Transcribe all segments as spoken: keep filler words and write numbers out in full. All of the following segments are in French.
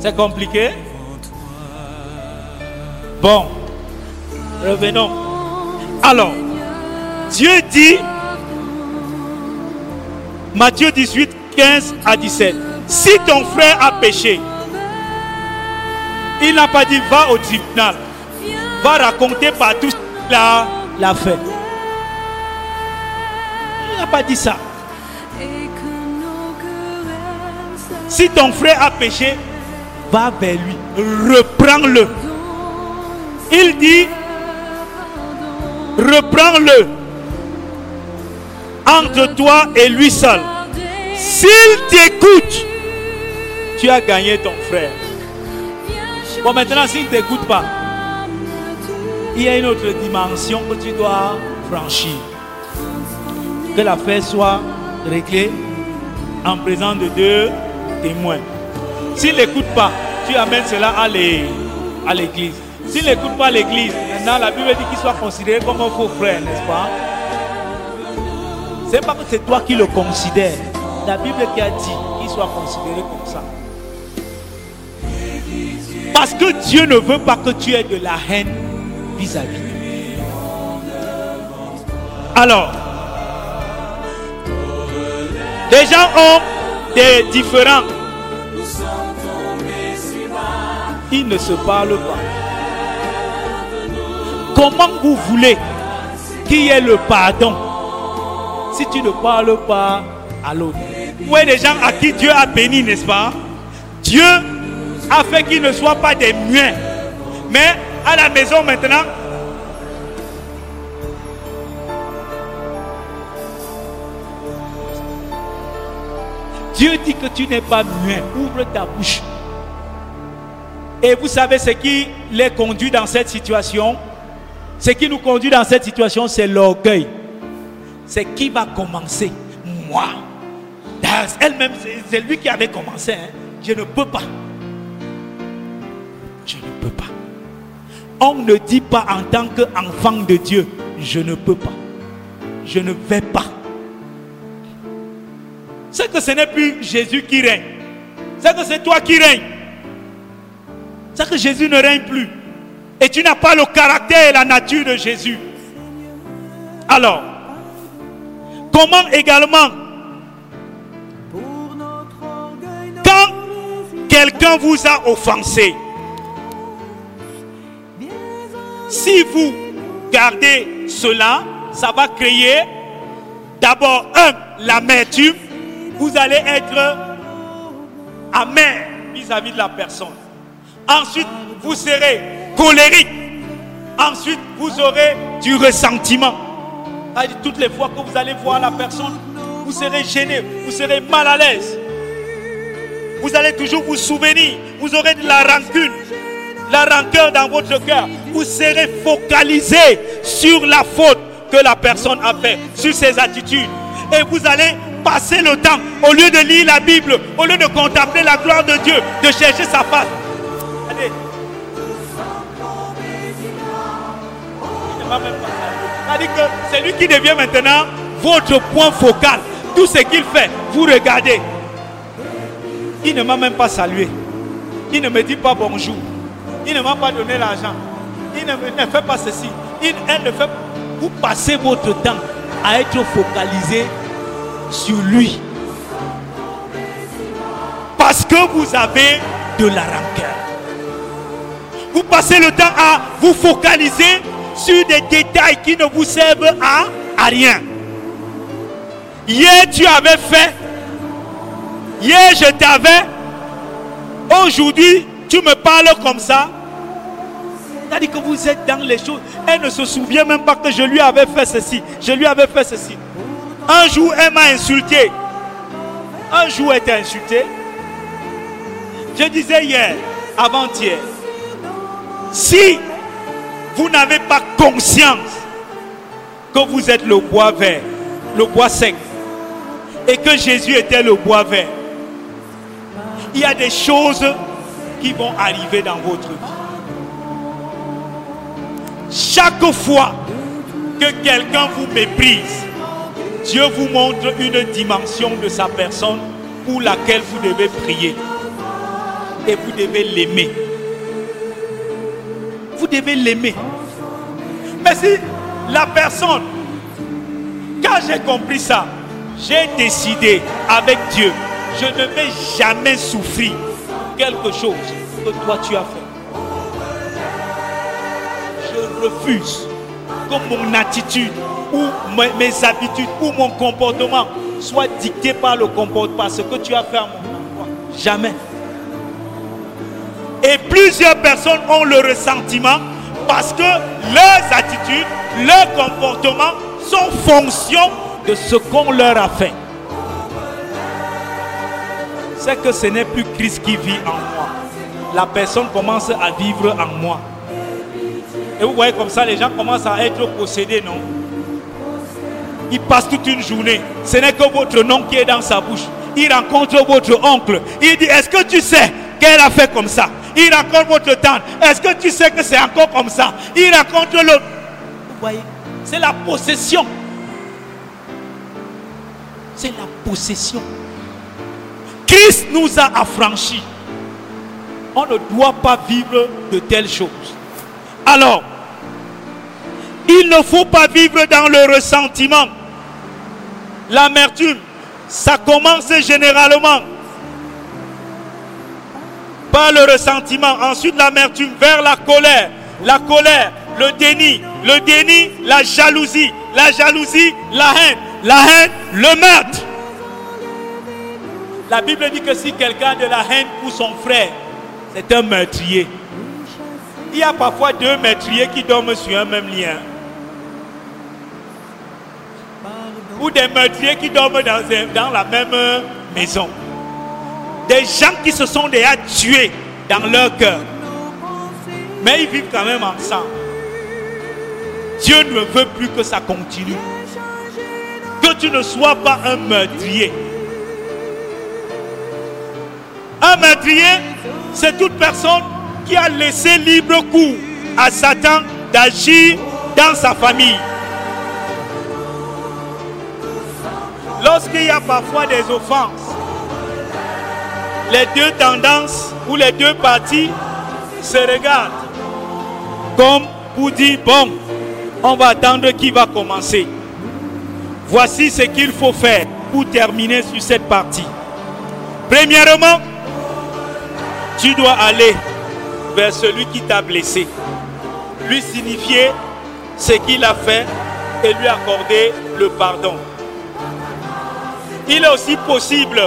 C'est compliqué? Bon, revenons. Alors, Dieu dit, Matthieu dix-huit, quinze à dix-sept, si ton frère a péché, il n'a pas dit va au tribunal, va raconter partout ce qu'il a, l'a fait. Il n'a pas dit ça. Si ton frère a péché, va vers lui, reprends-le. Il dit, reprends-le entre toi et lui seul. S'il t'écoute, tu as gagné ton frère. Bon, maintenant, s'il ne t'écoute pas, il y a une autre dimension que tu dois franchir. Que l'affaire soit réglée en présence de deux témoins. S'il n'écoute pas, tu amènes cela à l'église. S'il n'écoute pas l'église, maintenant la Bible dit qu'il soit considéré comme un faux frère, n'est-ce pas? C'est pas que c'est toi qui le considères. La Bible qui a dit qu'il soit considéré comme ça. Parce que Dieu ne veut pas que tu aies de la haine vis-à-vis de lui. Alors, les gens ont des différends. Ils ne se parlent pas. Comment vous voulez qu'il y ait le pardon si tu ne parles pas à l'autre? Vous voyez des gens à qui Dieu a béni, n'est-ce pas? Dieu a fait qu'ils ne soient pas des muets. Mais à la maison maintenant, Dieu dit que tu n'es pas muet. Ouvre ta bouche. Et vous savez ce qui les conduit dans cette situation? Ce qui nous conduit dans cette situation, c'est l'orgueil. C'est qui va commencer? Moi. Elle-même, c'est lui qui avait commencé. Hein. Je ne peux pas. Je ne peux pas. On ne dit pas en tant qu'enfant de Dieu, je ne peux pas. Je ne vais pas. C'est que ce n'est plus Jésus qui règne. C'est que c'est toi qui règnes. C'est que Jésus ne règne plus. Et tu n'as pas le caractère et la nature de Jésus. Alors, comment également, quand quelqu'un vous a offensé, si vous gardez cela, ça va créer d'abord, un, l'amertume. Vous allez être amer vis-à-vis de la personne. Ensuite, vous serez colérique. Ensuite, vous aurez du ressentiment. C'est-à-dire, toutes les fois que vous allez voir la personne, vous serez gêné, vous serez mal à l'aise. Vous allez toujours vous souvenir. Vous aurez de la rancune, la rancœur dans votre cœur. Vous serez focalisé sur la faute que la personne a fait, sur ses attitudes. Et vous allez passer le temps, au lieu de lire la Bible, au lieu de contempler la gloire de Dieu, de chercher sa face. Allez. C'est-à-dire que c'est lui qui devient maintenant votre point focal. Tout ce qu'il fait, vous regardez. Il ne m'a même pas salué. Il ne me dit pas bonjour. Il ne m'a pas donné l'argent. Il ne, me, ne fait pas ceci. Il, elle ne fait. Vous passez votre temps à être focalisé sur lui. Parce que vous avez de la rancœur. Vous passez le temps à vous focaliser sur des détails qui ne vous servent à, à rien. Hier tu avais fait. Hier je t'avais. Aujourd'hui tu me parles comme ça. C'est-à-dire que vous êtes dans les choses. Elle ne se souvient même pas que je lui avais fait ceci. Je lui avais fait ceci. Un jour elle m'a insulté. Un jour elle t'a insulté. Je disais hier, avant-hier, si vous n'avez pas conscience que vous êtes le bois vert, le bois sec, et que Jésus était le bois vert, il y a des choses qui vont arriver dans votre vie. Chaque fois que quelqu'un vous méprise, Dieu vous montre une dimension de sa personne pour laquelle vous devez prier. et vous devez l'aimer. Vous devez l'aimer. Mais si la personne, quand j'ai compris ça, j'ai décidé avec Dieu, je ne vais jamais souffrir quelque chose que toi tu as fait. Je refuse que mon attitude ou mes habitudes ou mon comportement soit dicté par le comportement, par ce que tu as fait à mon endroit. Jamais. Et plusieurs personnes ont le ressentiment parce que leurs attitudes, leurs comportements sont fonction de ce qu'on leur a fait. C'est que ce n'est plus Christ qui vit en moi. La personne commence à vivre en moi. Et vous voyez comme ça, les gens commencent à être possédés, non? Ils passent toute une journée. Ce n'est que votre nom qui est dans sa bouche. Il rencontre votre oncle. Il dit, est-ce que tu sais qu'elle a fait comme ça? Il rencontre votre tante. Est-ce que tu sais que c'est encore comme ça? Il rencontre l'autre. Vous voyez, c'est la possession. C'est la possession. Christ nous a affranchis. On ne doit pas vivre de telles choses. Alors, il ne faut pas vivre dans le ressentiment. L'amertume, ça commence généralement par le ressentiment. Ensuite, l'amertume vers la colère. La colère, le déni. Le déni, la jalousie. La jalousie, la haine. La haine, le meurtre. La Bible dit que si quelqu'un a de la haine pour son frère, c'est un meurtrier. Il y a parfois deux meurtriers qui dorment sur un même lien. Ou des meurtriers qui dorment dans, dans la même maison. Des gens qui se sont déjà tués dans leur cœur. Mais ils vivent quand même ensemble. Dieu ne veut plus que ça continue. Que tu ne sois pas un meurtrier. Un meurtrier, c'est toute personne qui a laissé libre cours à Satan d'agir dans sa famille. Lorsqu'il y a parfois des offenses, les deux tendances ou les deux parties se regardent comme pour dire, bon, on va attendre qui va commencer. Voici ce qu'il faut faire pour terminer sur cette partie. Premièrement, tu dois aller vers celui qui t'a blessé, lui signifier ce qu'il a fait et lui accorder le pardon. Il est aussi possible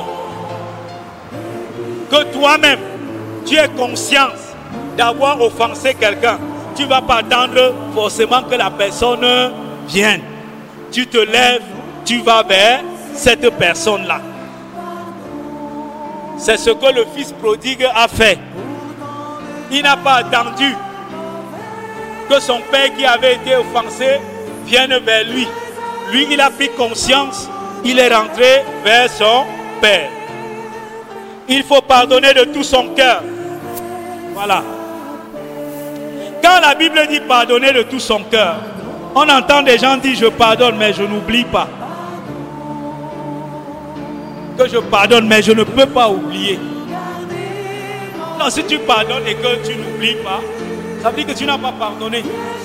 que toi-même, tu aies conscience d'avoir offensé quelqu'un. Tu ne vas pas attendre forcément que la personne vienne. Tu te lèves, tu vas vers cette personne-là. C'est ce que le fils prodigue a fait. Il n'a pas attendu que son père qui avait été offensé vienne vers lui. Lui, il a pris conscience, il est rentré vers son père. Il faut pardonner de tout son cœur. Voilà. Quand la Bible dit pardonner de tout son cœur, on entend des gens dire je pardonne mais je n'oublie pas. Que je pardonne mais je ne peux pas oublier. Non, si tu pardonnes et que tu n'oublies pas, ça veut dire que tu n'as pas pardonné.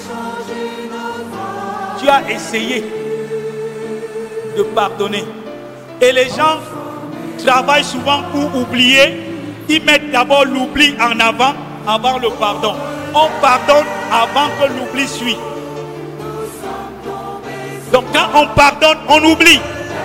Tu as essayé de pardonner. Et les gens travaillent souvent pour oublier. Ils mettent d'abord l'oubli en avant, avant le pardon. On pardonne avant que l'oubli suive. Donc quand on pardonne, on oublie.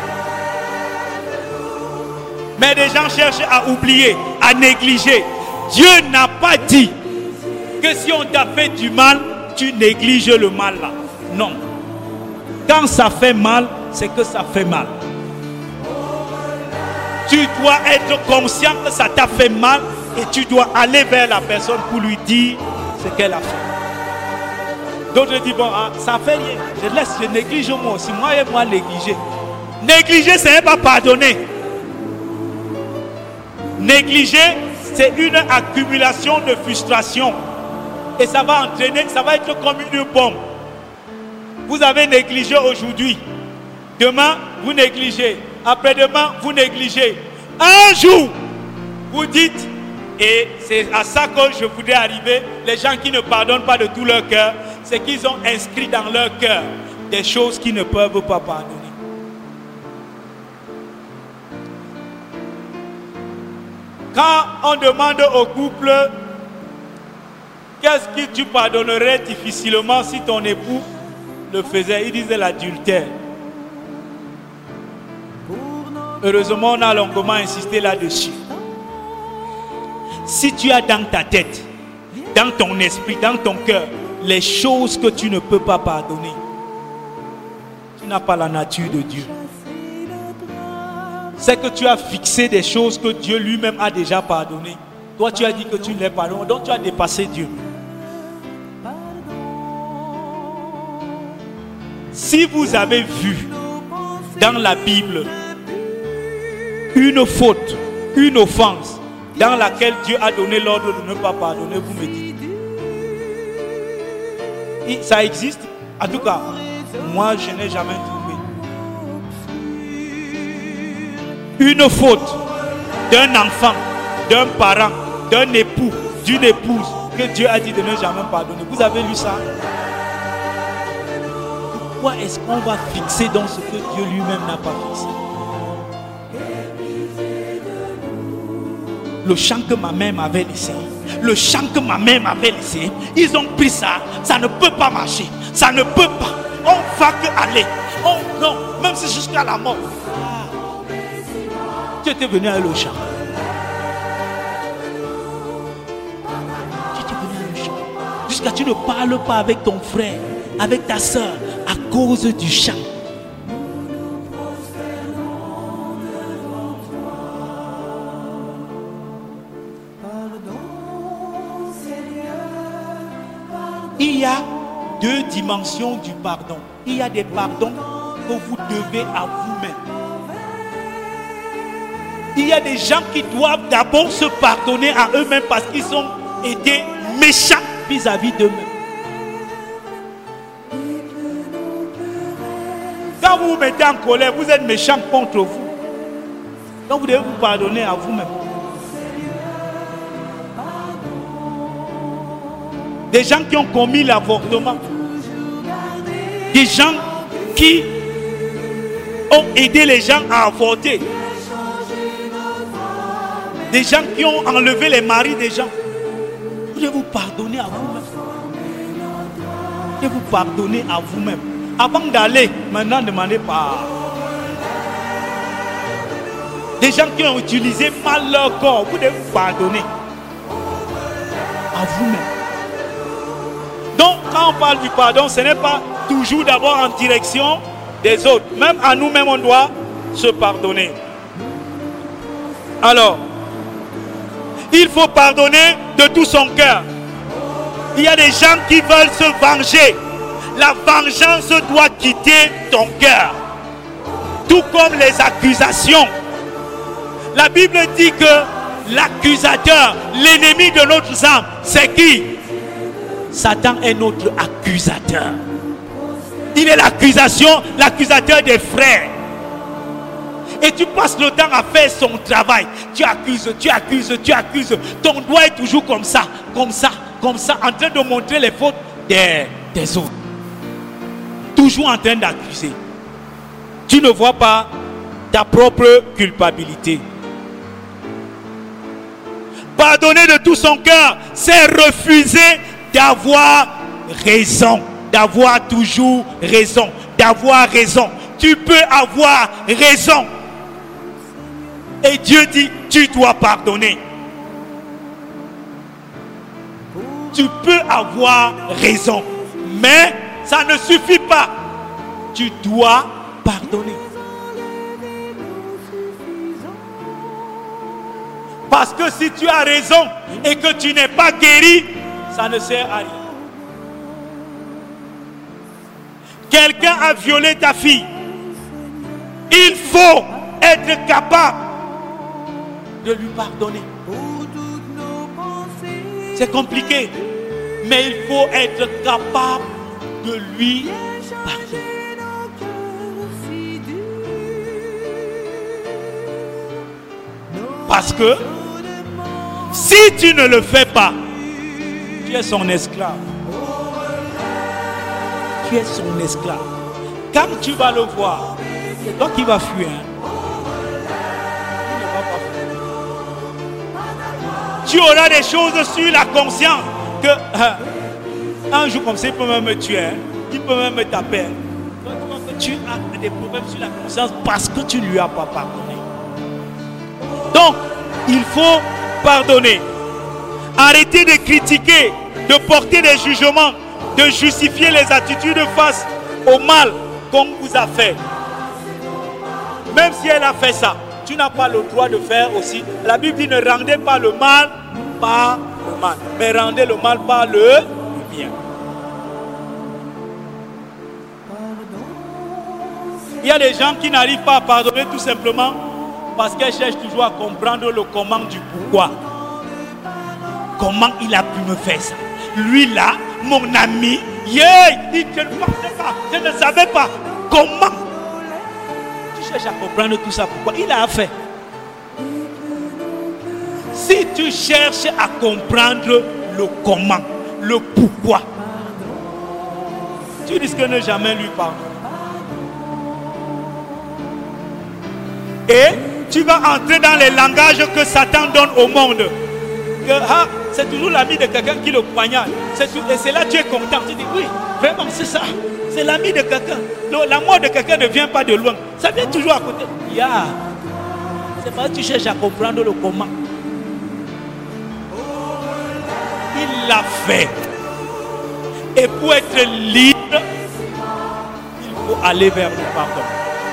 Mais les gens cherchent à oublier, à négliger. Dieu n'a pas dit que si on t'a fait du mal, tu négliges le mal là. Non. Quand ça fait mal, c'est que ça fait mal. Tu dois être conscient que ça t'a fait mal et tu dois aller vers la personne pour lui dire ce qu'elle a fait. D'autres disent, bon, ah, ça fait rien. Je laisse, je néglige moi aussi. Moi et moi négliger. Négliger, ce n'est pas pardonner. Négliger, c'est une accumulation de frustration. Et ça va entraîner, ça va être comme une bombe. Vous avez négligé aujourd'hui. Demain, vous négligez. Après-demain, vous négligez. Un jour, vous dites, Et c'est à ça que je voudrais arriver. Les gens qui ne pardonnent pas de tout leur cœur, c'est qu'ils ont inscrit dans leur cœur des choses qu'ils ne peuvent pas pardonner. Quand on demande au couple, qu'est-ce que tu pardonnerais difficilement si ton époux le faisait, ils disaient l'adultère. Heureusement, on a longuement insisté là-dessus. Si tu as dans ta tête, dans ton esprit, dans ton cœur, les choses que tu ne peux pas pardonner, tu n'as pas la nature de Dieu. C'est que tu as fixé des choses que Dieu lui-même a déjà pardonnées. Toi, tu as dit que tu ne les pardonnes, donc tu as dépassé Dieu. Si vous avez vu dans la Bible une faute, une offense dans laquelle Dieu a donné l'ordre de ne pas pardonner, vous me dites. Et ça existe? En tout cas, moi je n'ai jamais trouvé. Une faute d'un enfant, d'un parent, d'un époux, d'une épouse que Dieu a dit de ne jamais pardonner. Vous avez lu ça? Pourquoi est-ce qu'on va fixer dans ce que Dieu lui-même n'a pas fixé? Le chant que ma mère m'avait laissé, le chant que ma mère m'avait laissé, ils ont pris ça, ça ne peut pas marcher, ça ne peut pas, on va que aller, oh non, même si jusqu'à la mort. Tu étais venu avec le chant. Tu étais venu avec le chant. Jusqu'à tu ne parles pas avec ton frère, avec ta soeur, à cause du chant. Il y a deux dimensions du pardon. Il y a des pardons que vous devez à vous-même. Il y a des gens qui doivent d'abord se pardonner à eux-mêmes parce qu'ils ont été méchants vis-à-vis d'eux-mêmes. Quand vous vous mettez en colère, vous êtes méchant contre vous. Donc vous devez vous pardonner à vous-même. Des gens qui ont commis l'avortement. Des gens qui ont aidé les gens à avorter. Des gens qui ont enlevé les maris des gens. Vous devez vous pardonner à vous-même. Vous devez vous pardonner à vous-même. Avant d'aller, maintenant, ne demandez pas. Des gens qui ont utilisé mal leur corps, vous devez vous pardonner à vous-même. Donc, quand on parle du pardon, ce n'est pas toujours d'abord en direction des autres. Même à nous-mêmes, on doit se pardonner. Alors, il faut pardonner de tout son cœur. Il y a des gens qui veulent se venger. La vengeance doit quitter ton cœur. Tout comme les accusations. La Bible dit que l'accusateur, l'ennemi de notre âme, c'est qui? Satan est notre accusateur. Il est l'accusation, l'accusateur des frères. Et tu passes le temps à faire son travail. Tu accuses, tu accuses, tu accuses. Ton doigt est toujours comme ça, comme ça, comme ça, en train de montrer les fautes des, des autres. Toujours en train d'accuser. Tu ne vois pas ta propre culpabilité. Pardonner de tout son cœur, c'est refuser d'avoir raison, d'avoir toujours raison, d'avoir raison. Tu peux avoir raison. Et Dieu dit, tu dois pardonner. Tu peux avoir raison, mais ça ne suffit pas. Tu dois pardonner. Parce que si tu as raison et que tu n'es pas guéri, ça ne sert à rien. Quelqu'un a violé ta fille. Il faut être capable de lui pardonner. C'est compliqué, mais il faut être capable de lui pardonner. Parce que Si tu ne le fais pas, tu es son esclave. Tu es son esclave. Quand tu vas le voir, c'est toi qui vas fuir. Hein? Tu ne vas pas fuir. Tu auras des choses sur la conscience que hein, un jour comme ça, il peut même me tuer. Hein? Il peut même me taper. Hein? Donc, tu vois que tu as des problèmes sur la conscience parce que tu ne lui as pas pardonné. Donc, il faut pardonner. Arrêtez de critiquer, de porter des jugements, de justifier les attitudes face au mal qu'on vous a fait. Même si elle a fait ça, tu n'as pas le droit de faire aussi. La Bible dit ne rendez pas le mal par le mal, mais rendez le mal par le bien. Il y a des gens qui n'arrivent pas à pardonner tout simplement parce qu'elles cherchent toujours à comprendre le comment du pourquoi. Comment il a pu me faire ça? Lui là, mon ami, yeah, il, je ne pensais pas, je ne savais pas. Comment? Tu cherches à comprendre tout ça, pourquoi? Il a fait. Si tu cherches à comprendre le comment, le pourquoi, tu risques de ne jamais lui parler. Et tu vas entrer dans les langages que Satan donne au monde. Que, ah, c'est toujours l'ami de quelqu'un qui le poignarde. Et c'est là que tu es content. Tu dis oui, vraiment c'est ça. C'est l'ami de quelqu'un. La mort de quelqu'un ne vient pas de loin. Ça vient toujours à côté. Yeah. C'est parce que tu cherches à comprendre le comment. Il l'a fait. Et pour être libre, il faut aller vers le pardon.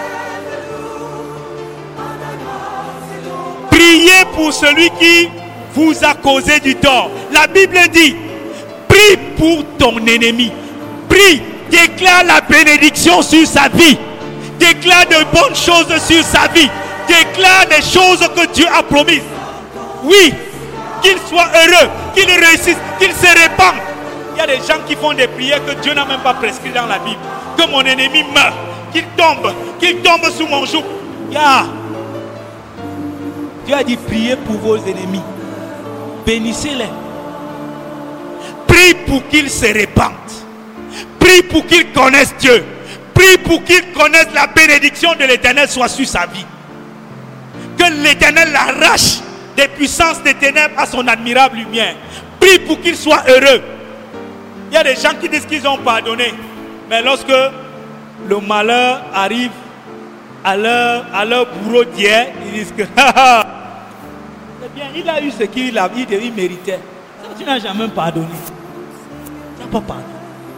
Priez pour celui qui vous a causé du tort. La Bible dit, prie pour ton ennemi. Prie, déclare la bénédiction sur sa vie. Déclare de bonnes choses sur sa vie. Déclare des choses que Dieu a promises. Oui, qu'il soit heureux, qu'il réussisse, qu'il se répande. Il y a des gens qui font des prières que Dieu n'a même pas prescrites dans la Bible. Que mon ennemi meure, qu'il tombe, qu'il tombe sous mon joug. Yeah. Dieu a dit priez pour vos ennemis. Bénissez-les. Prie pour qu'ils se répandent. Prie pour qu'ils connaissent Dieu. Prie pour qu'ils connaissent la bénédiction de l'Éternel soit sur sa vie. Que l'Éternel l'arrache des puissances des ténèbres à son admirable lumière. Prie pour qu'il soit heureux. Il y a des gens qui disent qu'ils ont pardonné. Mais lorsque le malheur arrive à leur, à leur bourreau d'hier, ils disent que c'est bien, il a eu ce qu'il a, il, il méritait. Tu n'as jamais pardonné. Tu n'as pas pardonné.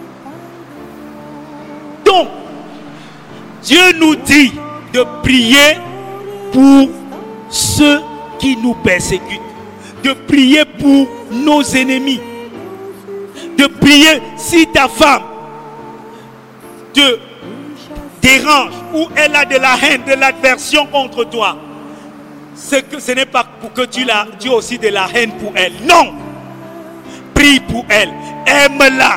Donc, Dieu nous dit de prier pour ceux qui nous persécutent. De prier pour nos ennemis. De prier si ta femme te dérange ou elle a de la haine, de l'aversion contre toi. C'est que ce n'est pas pour que tu, la, tu as aussi de la haine pour elle. Non. Prie pour elle. Aime-la.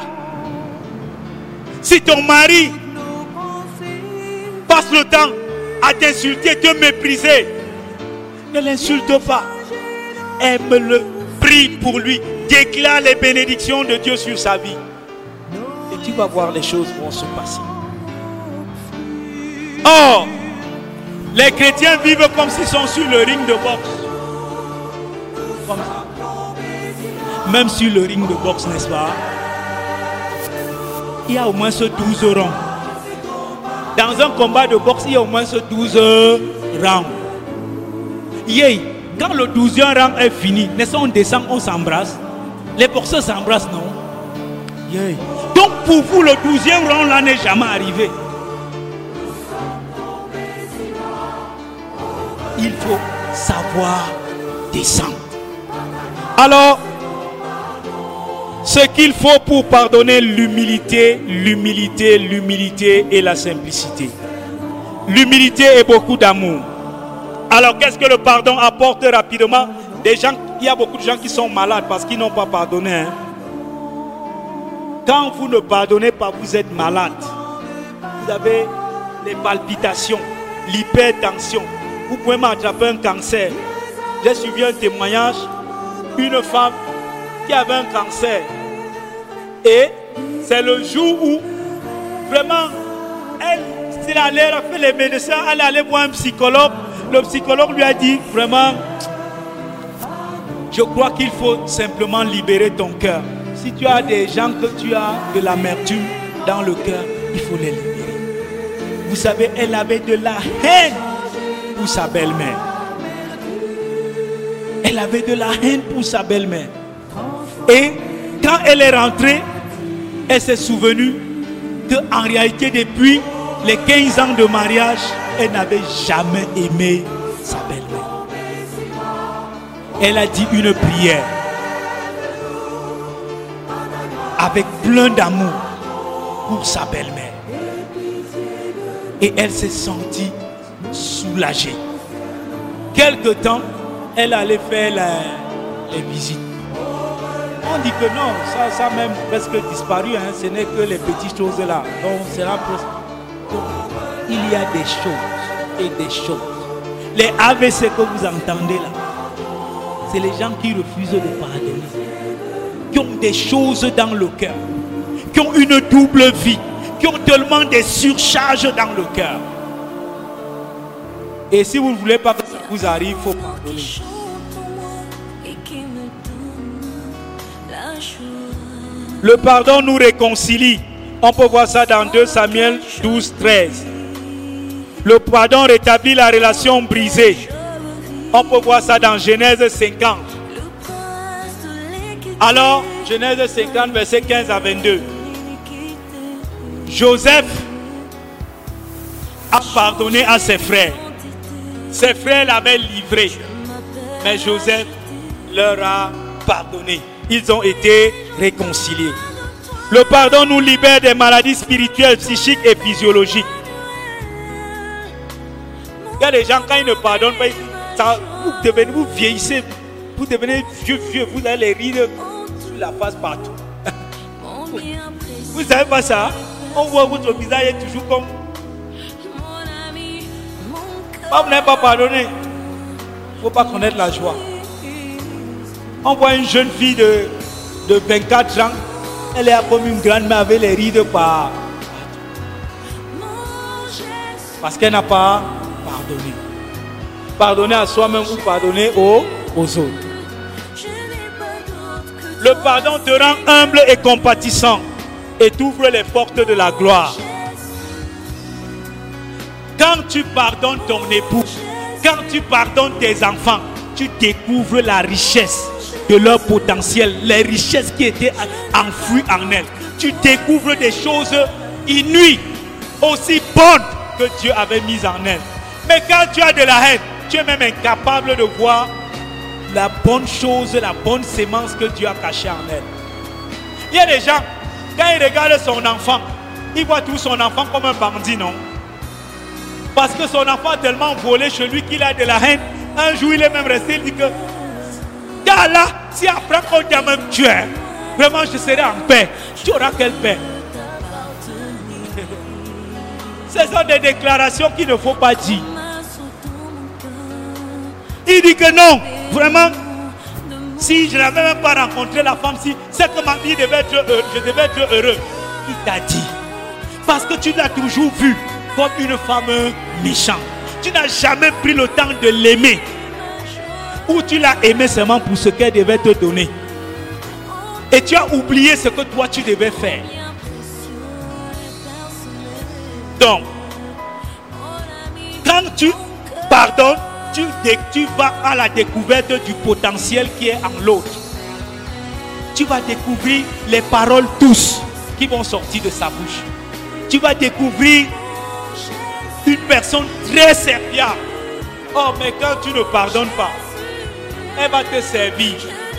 Si ton mari passe le temps à t'insulter, te mépriser, ne l'insulte pas. Aime-le. Prie pour lui. Déclare les bénédictions de Dieu sur sa vie. Et tu vas voir les choses vont se passer. Or, les chrétiens vivent comme s'ils sont sur le ring de boxe. Comme ça. Même sur le ring de boxe, n'est-ce pas? Il y a au moins ce douze rounds. Dans un combat de boxe, il y a au moins ce douze rounds. Yeah. Quand le douzième round est fini, n'est-ce pas, on descend, on s'embrasse. Les boxeurs s'embrassent, non? Yeah. Donc pour vous, le douzième round là n'est jamais arrivé. Il faut savoir descendre. Alors, ce qu'il faut pour pardonner, l'humilité, l'humilité, l'humilité et la simplicité. L'humilité et beaucoup d'amour. Alors, qu'est-ce que le pardon apporte rapidement? Des gens, il y a beaucoup de gens qui sont malades parce qu'ils n'ont pas pardonné. Hein? Quand vous ne pardonnez pas, vous êtes malade. Vous avez les palpitations, l'hypertension. Vous pouvez m'attraper un cancer. J'ai suivi un témoignage une femme qui avait un cancer. Et c'est le jour où vraiment, elle, elle allait faire les médecins, elle allait voir un psychologue. Le psychologue lui a dit vraiment, je crois qu'il faut simplement libérer ton cœur. Si tu as des gens que tu as de l'amertume dans le cœur, il faut les libérer. Vous savez, elle avait de la haine pour sa belle-mère. Elle avait de la haine pour sa belle-mère. Et quand elle est rentrée, elle s'est souvenue qu'en réalité, depuis les quinze ans de mariage, elle n'avait jamais aimé sa belle-mère. Elle a dit une prière avec plein d'amour pour sa belle-mère. Et elle s'est sentie soulagée. Quelque temps, elle allait faire la, les visites. On dit que non, ça, ça a même presque disparu. Hein. Ce n'est que les petites choses là. Donc, c'est là presque... Donc, il y a des choses et des choses. Les A V C que vous entendez là, c'est les gens qui refusent de pardonner, qui ont des choses dans le cœur, qui ont une double vie, qui ont tellement des surcharges dans le cœur. Et si vous ne voulez pas que ça vous arrive, il faut pardonner. Le pardon nous réconcilie. On peut voir ça dans deux Samuel douze, treize. Le pardon rétablit la relation brisée. On peut voir ça dans Genèse cinquante. Alors, Genèse cinquante, versets quinze à vingt-deux. Joseph a pardonné à ses frères. Ses frères l'avaient livré. Mais Joseph leur a pardonné. Ils ont été réconciliés. Le pardon nous libère des maladies spirituelles, psychiques et physiologiques. Il y a des gens, quand ils ne pardonnent pas, ça, vous, devenez, vous vieillissez, vous devenez vieux, vieux, vous avez les rides sur la face partout. Vous ne savez pas ça? On voit votre visage est toujours comme... Vous n'avez pas pardonné. Il ne faut pas connaître la joie. On voit une jeune fille de, de vingt-quatre ans. Elle est comme une grande mère avec les rides par... Parce qu'elle n'a pas pardonné. Pardonner à soi-même ou pardonner aux, aux autres. Le pardon te rend humble et compatissant et t'ouvre les portes de la gloire. Quand tu pardonnes ton époux, quand tu pardonnes tes enfants, tu découvres la richesse de leur potentiel, les richesses qui étaient enfouies en elles. Tu découvres des choses inouïes, aussi bonnes que Dieu avait mises en elles. Mais quand tu as de la haine, tu es même incapable de voir la bonne chose, la bonne sémence que Dieu a cachée en elle. Il y a des gens, quand ils regardent son enfant, ils voient tout son enfant comme un bandit, non? Parce que son enfant a tellement volé chez lui qu'il a de la haine. Un jour, il est même resté, il dit que là, si après qu'on t'a même tué, vraiment je serai en paix. Tu auras quelle paix? Ce sont des déclarations qu'il ne faut pas dire. Il dit que non, vraiment, si je n'avais même pas rencontré la femme, si c'est que ma vie devait être heureux, je devais être heureux. Il t'a dit. Parce que tu l'as toujours vu comme une femme méchante. Tu n'as jamais pris le temps de l'aimer. Ou tu l'as aimé seulement pour ce qu'elle devait te donner. Et tu as oublié ce que toi tu devais faire. Donc, quand tu pardonnes, tu, tu vas à la découverte du potentiel qui est en l'autre. Tu vas découvrir les paroles douces qui vont sortir de sa bouche. Tu vas découvrir une personne très serviable. Oh, mais quand tu ne pardonnes pas, elle va te servir.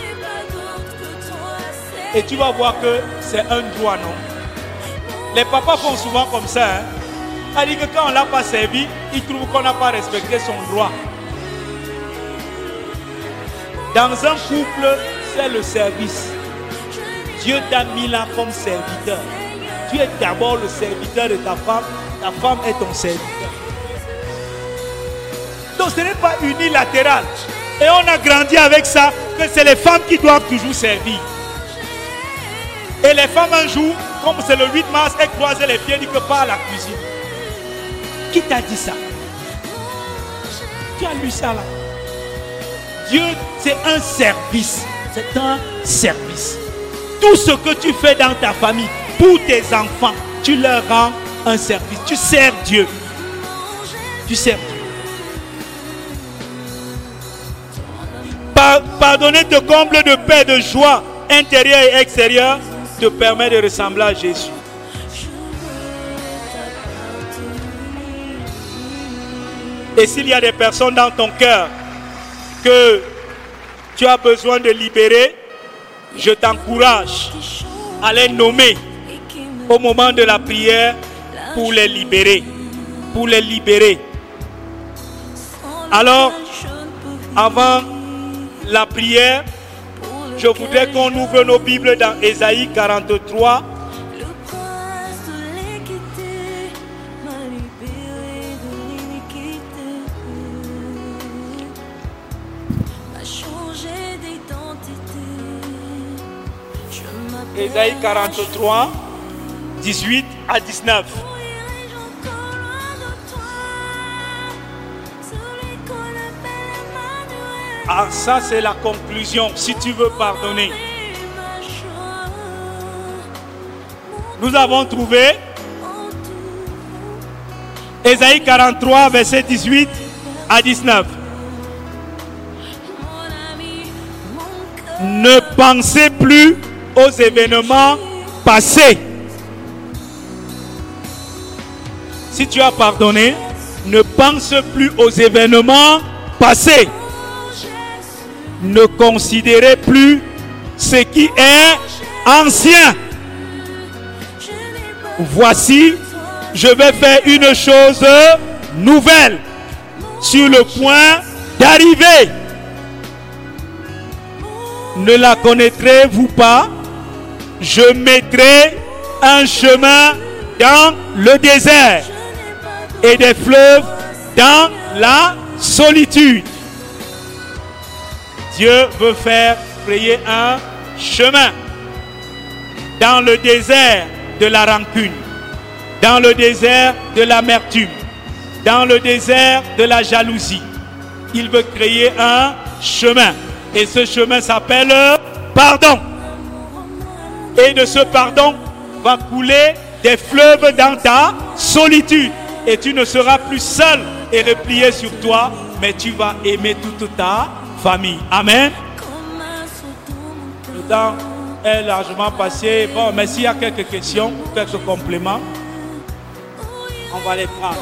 Et tu vas voir que c'est un droit, non? Les papas font souvent comme ça. Hein? C'est-à-dire que quand on ne l'a pas servi, ils trouvent qu'on n'a pas respecté son droit. Dans un couple, c'est le service. Dieu t'a mis là comme serviteur. Tu es d'abord le serviteur de ta femme. Ta femme est ton serviteur. Donc ce n'est pas unilatéral. Et on a grandi avec ça. que c'est les femmes qui doivent toujours servir. Et les femmes un jour, comme c'est le huit mars, elles croisent les pieds, disent que pas à la cuisine. Qui t'a dit ça? Tu as lu ça là? Dieu, c'est un service. C'est un service. Tout ce que tu fais dans ta famille, pour tes enfants, tu leur rends un service. Tu sers Dieu. Tu sers Dieu. Pardonner te comble de paix, de joie intérieure et extérieure, te permet de ressembler à Jésus. Et s'il y a des personnes dans ton cœur que tu as besoin de libérer, je t'encourage à les nommer au moment de la prière pour les libérer. Pour les libérer. Alors, avant la prière, je voudrais qu'on ouvre nos Bibles dans Ésaïe quarante-trois. Ésaïe quarante-trois, dix-huit à dix-neuf. Ah, ça c'est la conclusion, si tu veux pardonner. Nous avons trouvé Ésaïe quarante-trois, verset dix-huit à dix-neuf. Ne pensez plus aux événements passés. Si tu as pardonné, ne pense plus aux événements passés. Ne considérez plus ce qui est ancien. Voici, je vais faire une chose nouvelle sur le point d'arriver. Ne la connaîtrez-vous pas? Je mettrai un chemin dans le désert et des fleuves dans la solitude. Dieu veut faire frayer un chemin dans le désert de la rancune, dans le désert de l'amertume, dans le désert de la jalousie. Il veut créer un chemin. Et ce chemin s'appelle pardon. Et de ce pardon va couler des fleuves dans ta solitude. Et tu ne seras plus seul et replié sur toi, mais tu vas aimer toute ta famille. Amen. Le temps est largement passé. Bon, mais s'il y a quelques questions, quelques compléments, on va les prendre.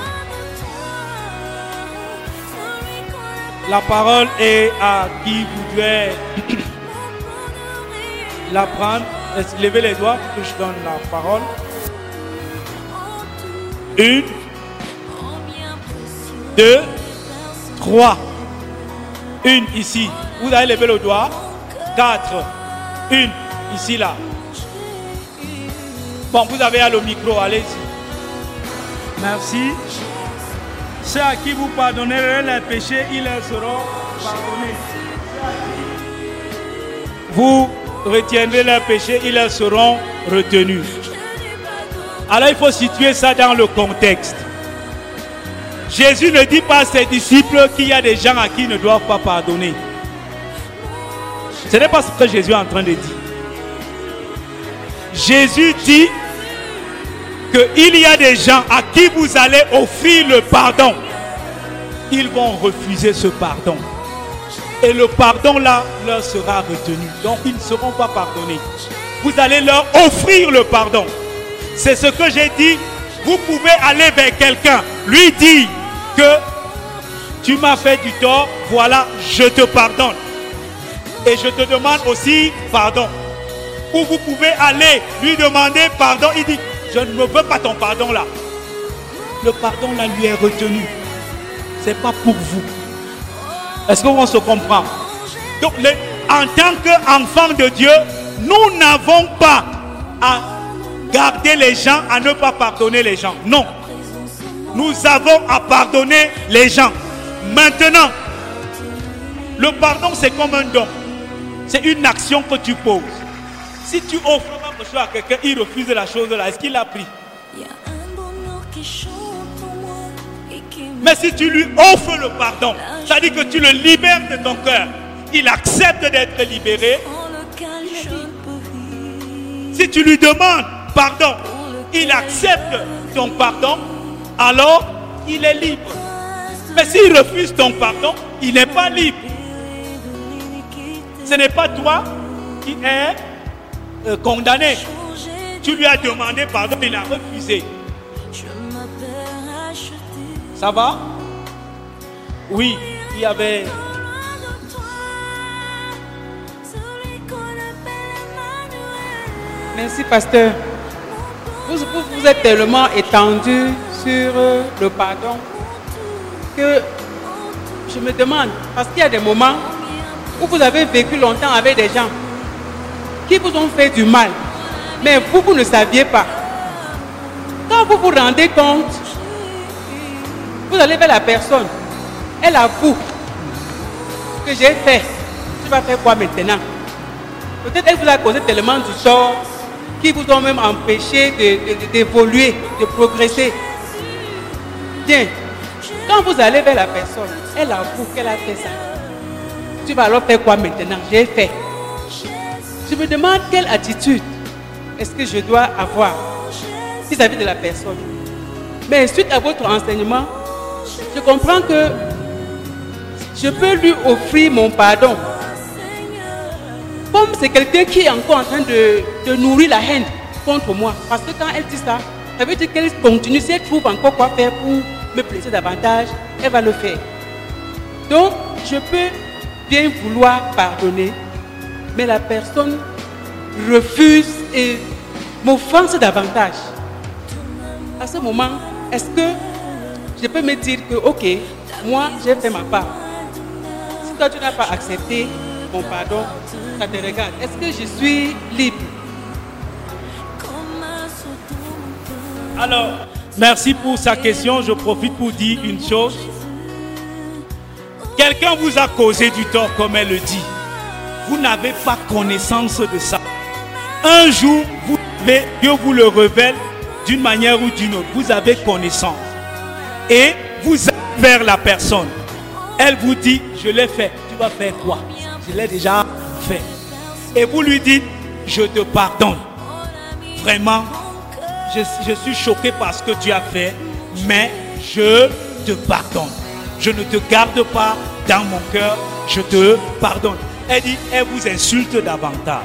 La parole est à qui voudrait la prendre. Levez les doigts pour que je donne la parole. Une, deux, trois. Une ici. Vous allez lever le doigt. Quatre. Une ici là. Bon, vous avez le micro. Allez-y. Merci. Ceux à qui vous pardonnerez les péchés, ils leur seront pardonnés. Vous retiendrez leurs péchés, ils leur seront retenus. Alors il faut situer ça dans le contexte. Jésus ne dit pas à ses disciples qu'il y a des gens à qui ils ne doivent pas pardonner. Ce n'est pas ce que Jésus est en train de dire. Jésus dit qu'il y a des gens à qui vous allez offrir le pardon. Ils vont refuser ce pardon. Et le pardon là leur sera retenu. Donc ils ne seront pas pardonnés. Vous allez leur offrir le pardon. C'est ce que j'ai dit. Vous pouvez aller vers quelqu'un, lui dire que tu m'as fait du tort, voilà, je te pardonne. Et je te demande aussi pardon. Ou vous pouvez aller lui demander pardon. Il dit, je ne veux pas ton pardon là. Le pardon là lui est retenu. Ce n'est pas pour vous. Est-ce qu'on se comprend? Donc, les, en tant qu'enfants de Dieu, nous n'avons pas à garder les gens, à ne pas pardonner les gens. Non. Nous avons à pardonner les gens. Maintenant, le pardon, c'est comme un don. C'est une action que tu poses. Si tu offres quelque chose à quelqu'un, il refuse la chose là, est-ce qu'il a pris? Mais si tu lui offres le pardon, ça dit que tu le libères de ton cœur. Il accepte d'être libéré. Si tu lui demandes pardon, il accepte ton pardon, alors il est libre. Mais s'il refuse ton pardon, il n'est pas libre. Ce n'est pas toi qui es euh, condamné. Tu lui as demandé pardon, il a refusé. Ça va? Oui, il y avait... Merci, pasteur. Vous, vous, vous êtes tellement étendu sur le pardon que je me demande, parce qu'il y a des moments où vous avez vécu longtemps avec des gens qui vous ont fait du mal, mais vous, vous ne saviez pas. Quand vous vous rendez compte, vous allez vers la personne, elle avoue que j'ai fait. Tu vas faire quoi maintenant? Peut-être elle vous a causé tellement du tort qui vous ont même empêché d'évoluer, de, de, de progresser. Bien, quand vous allez vers la personne, elle avoue qu'elle a fait ça. Tu vas alors faire quoi maintenant? J'ai fait. Je me demande quelle attitude est-ce que je dois avoir vis-à-vis de la personne. Mais suite à votre enseignement, je comprends que je peux lui offrir mon pardon. Comme c'est quelqu'un qui est encore en train de, de nourrir la haine contre moi. Parce que quand elle dit ça, ça veut dire qu'elle continue. Si elle trouve encore quoi faire pour me blesser davantage, elle va le faire. Donc, je peux bien vouloir pardonner, mais la personne refuse et m'offense davantage. À ce moment, est-ce que je peux me dire que, ok, moi, j'ai fait ma part. Si toi, tu n'as pas accepté mon pardon, ça te regarde. Est-ce que je suis libre? Alors, merci pour sa question. Je profite pour dire une chose. Quelqu'un vous a causé du tort, comme elle le dit. Vous n'avez pas connaissance de ça. Un jour, vous avez, Dieu vous le révèle d'une manière ou d'une autre. Vous avez connaissance. Et vous allez vers la personne. Elle vous dit, je l'ai fait. Tu vas faire quoi? Je l'ai déjà fait. Et vous lui dites, je te pardonne. Vraiment, je, je suis choqué par ce que tu as fait, mais je te pardonne. Je ne te garde pas dans mon cœur, je te pardonne. Elle dit, elle vous insulte davantage.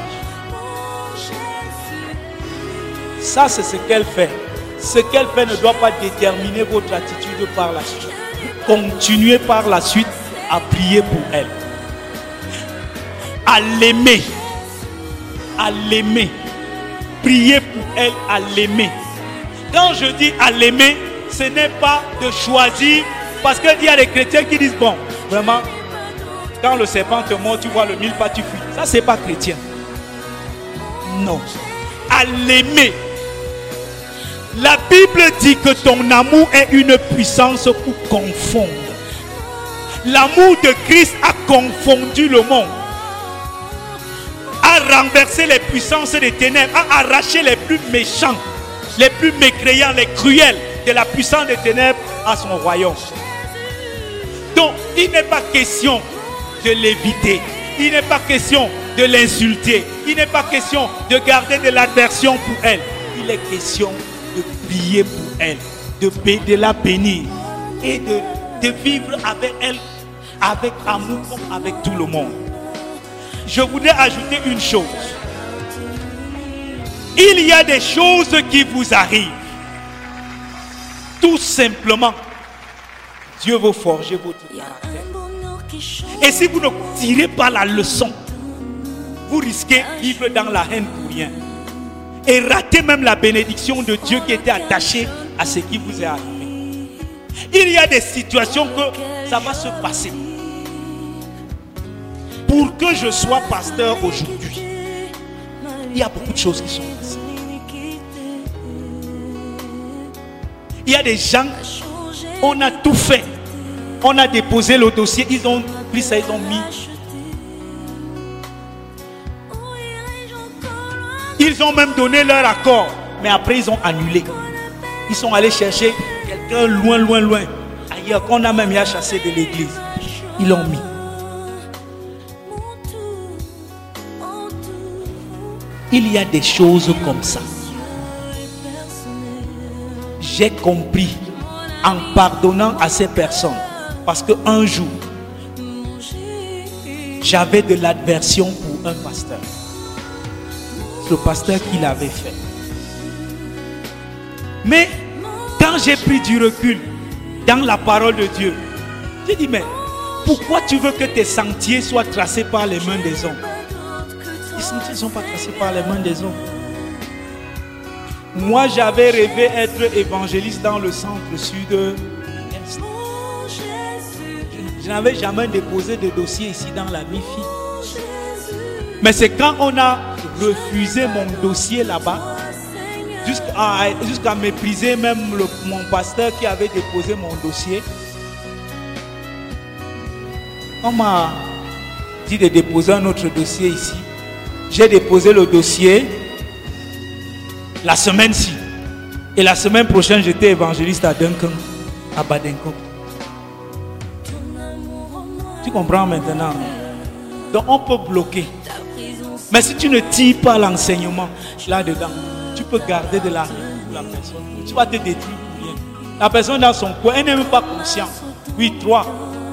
Ça, c'est ce qu'elle fait. Ce qu'elle fait ne doit pas déterminer votre attitude par la suite. Continuez par la suite à prier pour elle. À l'aimer. À l'aimer. Priez pour elle, à l'aimer. Quand je dis à l'aimer, ce n'est pas de choisir. Parce qu'il y a des chrétiens qui disent, bon, vraiment, quand le serpent te mord, tu vois le mille pas, tu fuis. Ça, c'est pas chrétien. Non. À l'aimer. La Bible dit que ton amour est une puissance pour confondre. L'amour de Christ a confondu le monde. A renversé les puissances des ténèbres. A arraché les plus méchants, les plus mécréants, les cruels de la puissance des ténèbres à son royaume. Donc, il n'est pas question de l'éviter. Il n'est pas question de l'insulter. Il n'est pas question de garder de l'aversion pour elle. Il est question de prier pour elle, de, de la bénir et de, de vivre avec elle avec amour comme avec tout le monde. Je voudrais ajouter une chose. Il y a des choses qui vous arrivent. Tout simplement, Dieu veut forger votre caractère. Et si vous ne tirez pas la leçon, vous risquez de vivre dans la haine pour rien. Et rater même la bénédiction de Dieu qui était attachée à ce qui vous est arrivé. Il y a des situations que ça va se passer. Pour que je sois pasteur aujourd'hui, il y a beaucoup de choses qui sont passées. Il y a des gens, on a tout fait. On a déposé le dossier, ils ont pris ça, ils ont mis. Ils ont même donné leur accord, mais après ils ont annulé. Ils sont allés chercher quelqu'un loin, loin, loin, ailleurs, qu'on a même chassé de l'église. Ils l'ont mis. Il y a des choses comme ça. J'ai compris en pardonnant à ces personnes, parce qu'un jour, j'avais de l'adversion pour un pasteur. C'est le pasteur qui l'avait fait. Mais quand j'ai pris du recul dans la parole de Dieu, j'ai dit, mais pourquoi tu veux que tes sentiers soient tracés par les mains des hommes? Les sentiers ne sont pas tracés par les mains des hommes. Moi, j'avais rêvé être évangéliste dans le centre-sud. Je n'avais jamais déposé de dossier ici dans la MIFI. Mais c'est quand on a refusé mon dossier là-bas, jusqu'à jusqu'à mépriser même le, mon pasteur qui avait déposé mon dossier. On m'a dit de déposer un autre dossier ici. J'ai déposé le dossier la semaine-ci. Et la semaine prochaine, j'étais évangéliste à Duncan, à Badenko. Tu comprends maintenant? Donc on peut bloquer. Mais si tu ne tires pas l'enseignement là-dedans, tu peux garder de l'argent pour la personne. Tu vas te détruire pour rien. La personne dans son coin, elle n'est même pas consciente. Oui, toi.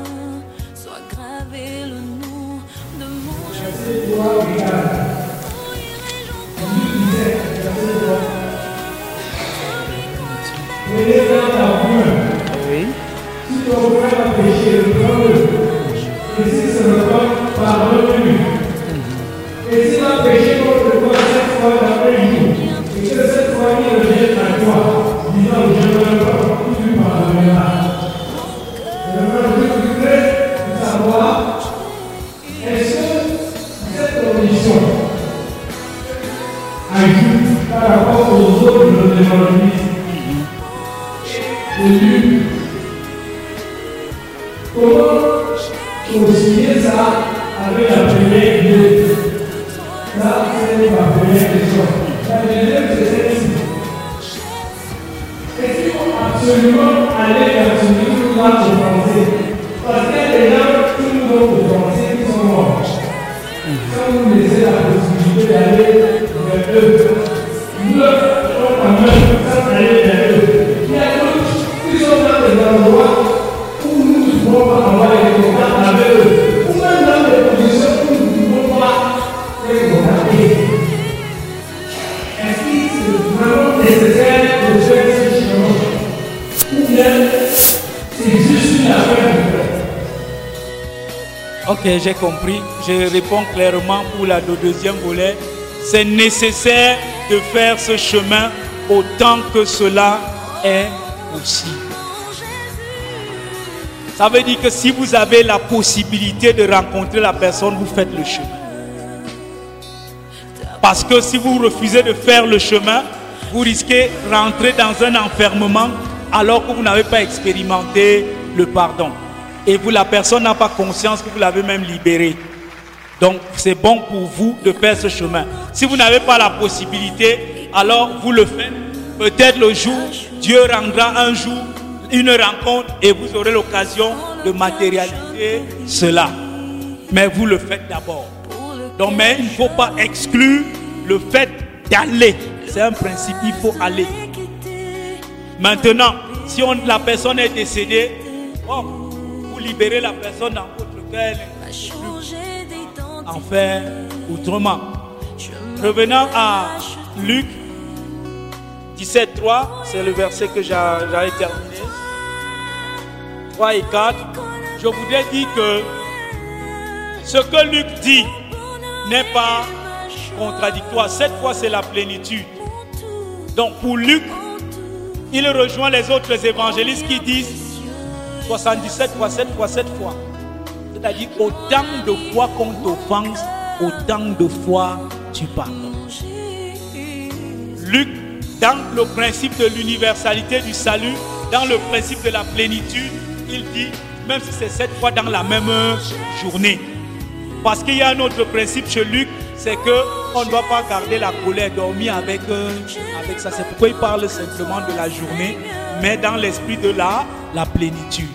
Oui. Si ton frère a péché, prends-le. Et si c'est le cas, pardonne-lui. Et s'il a péché contre toi cette fois d'après jour, et que cette fois il revient à toi, disant je ne veux pas, tu lui pardonneras. Je voudrais savoir, est-ce que cette condition ajoute par rapport aux autres de l'évangile de Luc? Comment concilier ça avec la première idée? Là, c'est ma première question. La deuxième, c'est celle-ci. Est-ce qu'il faut absolument aller vers ce livre-là de français? Parce qu'il y a des gens qui nous donnent de français qui sont morts. Quand vous laissez la possibilité d'aller vers eux, nous leur faisons quand même sans aller vers eux. Il y a d'autres qui sont dans des endroits où nous ne pouvons pas avoir des contacts avec eux. Ou même dans des conditions où nous ne pouvons pas les contacter. Est-ce qu'il c'est vraiment nécessaire de faire ce chemin? Ou bien c'est juste une affaire de faire? Ok, j'ai compris. Je réponds clairement pour la deuxième volet. C'est nécessaire de faire ce chemin autant que cela est possible. Ça veut dire que si vous avez la possibilité de rencontrer la personne, vous faites le chemin. Parce que si vous refusez de faire le chemin, vous risquez de rentrer dans un enfermement alors que vous n'avez pas expérimenté le pardon. Et vous, la personne n'a pas conscience que vous l'avez même libéré. Donc, c'est bon pour vous de faire ce chemin. Si vous n'avez pas la possibilité, alors vous le faites. Peut-être le jour, Dieu rendra un jour une rencontre et vous aurez l'occasion de matérialiser cela. Mais vous le faites d'abord. Donc, mais il ne faut pas exclure le fait d'aller. C'est un principe, il faut aller. Maintenant, si on, la personne est décédée, bon, vous libérez la personne dans votre cœur. En faire autrement. Revenant à Luc dix-sept, trois, c'est le verset que j'avais terminé. trois et quatre. Je voudrais dire que ce que Luc dit n'est pas contradictoire. Cette fois, c'est la plénitude. Donc, pour Luc, il rejoint les autres évangélistes qui disent soixante-dix-sept fois sept fois sept fois. C'est-à-dire, autant de fois qu'on t'offense, autant de fois tu pardonnes. Luc, dans le principe de l'universalité du salut, dans le principe de la plénitude, il dit, même si c'est sept fois dans la même journée. Parce qu'il y a un autre principe chez Luc, c'est que on ne doit pas garder la colère, dormir avec, euh, avec ça. C'est pourquoi il parle simplement de la journée, mais dans l'esprit de la, la plénitude.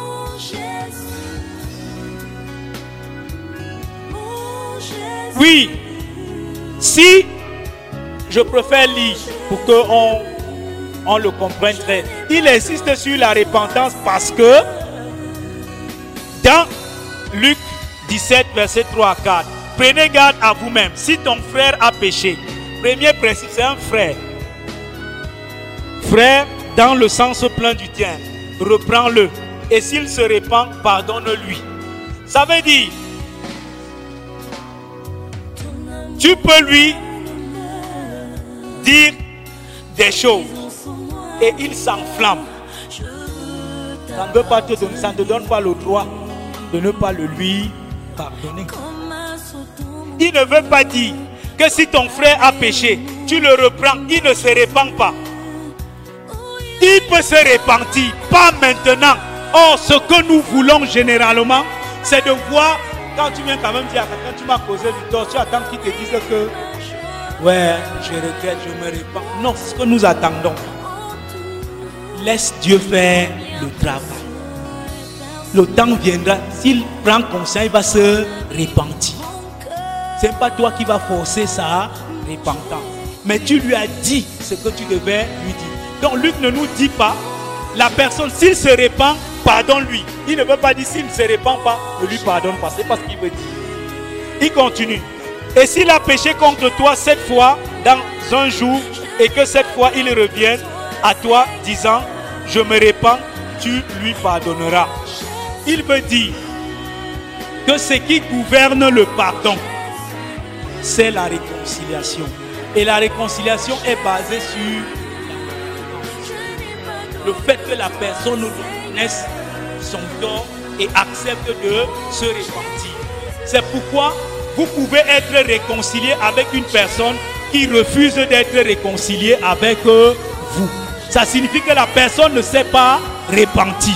Oui, si je préfère lire pour qu'on on le comprenne très. Il insiste sur la repentance parce que dans Luc dix-sept, verset trois à quatre, prenez garde à vous-même. Si ton frère a péché, premier principe, c'est un frère. Frère, dans le sens plein du tien, reprends-le. Et s'il se répand, pardonne-lui. Ça veut dire, tu peux lui dire des choses et il s'enflamme. Ça ne veut pas te donner, ça ne te donne pas le droit de ne pas le lui pardonner. Il ne veut pas dire que si ton frère a péché, tu le reprends, il ne se répand pas. Il peut se repentir, pas maintenant. Or, ce que nous voulons généralement, c'est de voir, quand tu viens quand même dire à quelqu'un, tu m'as causé du tort, tu attends qu'il te dise que, ouais, je regrette, je me répands. Non, c'est ce que nous attendons. Laisse Dieu faire le travail. Le temps viendra, s'il prend conscience, il va se repentir. Ce n'est pas toi qui vas forcer sa repentance. Mais tu lui as dit ce que tu devais lui dire. Donc Luc ne nous dit pas, la personne, s'il se répand, pardonne-lui. Il ne veut pas dire s'il ne se répand pas, ne lui pardonne pas. C'est pas ce qu'il veut dire. Il continue. Et s'il a péché contre toi sept fois dans un jour, et que cette fois il revienne à toi disant, je me répands, tu lui pardonneras. Il veut dire que ce qui gouverne le pardon, c'est la réconciliation. Et la réconciliation est basée sur le fait que la personne reconnaisse son tort et accepte de se repentir. C'est pourquoi vous pouvez être réconcilié avec une personne qui refuse d'être réconciliée avec vous. Ça signifie que la personne ne s'est pas repentie.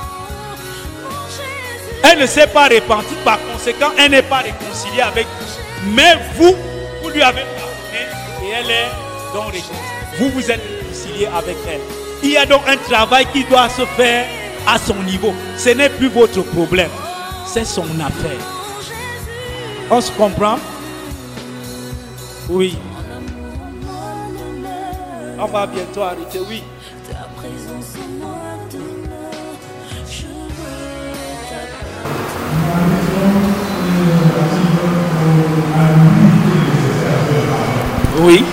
Elle ne s'est pas repentie, par conséquent, elle n'est pas réconciliée avec vous. Mais vous, vous lui avez pardonné et elle est donc réconciliée. Vous, vous êtes réconcilié avec elle. Il y a donc un travail qui doit se faire à son niveau. Ce n'est plus votre problème, c'est son affaire. On se comprend? Oui. On va bientôt arrêter, oui. Oui.